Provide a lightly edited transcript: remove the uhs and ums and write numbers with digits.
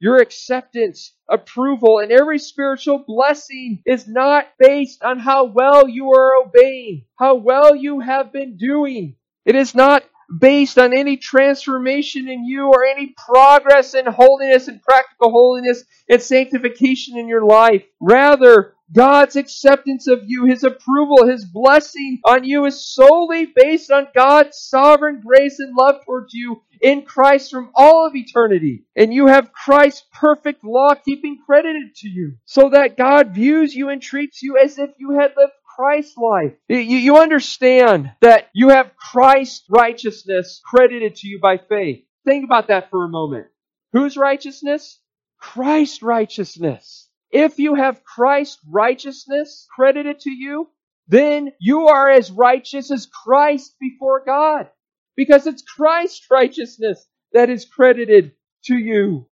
Your acceptance, approval, and every spiritual blessing is not based on how well you are obeying, how well you have been doing. It is not based on any transformation in you or any progress in holiness and practical holiness and sanctification in your life. Rather, God's acceptance of you, His approval, His blessing on you is solely based on God's sovereign grace and love towards you in Christ from all of eternity. And you have Christ's perfect law-keeping credited to you, so that God views you and treats you as if you had lived Christ's life. You understand that you have Christ's righteousness credited to you by faith. Think about that for a moment. Whose righteousness? Christ's righteousness. If you have Christ's righteousness credited to you, then you are as righteous as Christ before God. Because it's Christ's righteousness that is credited to you.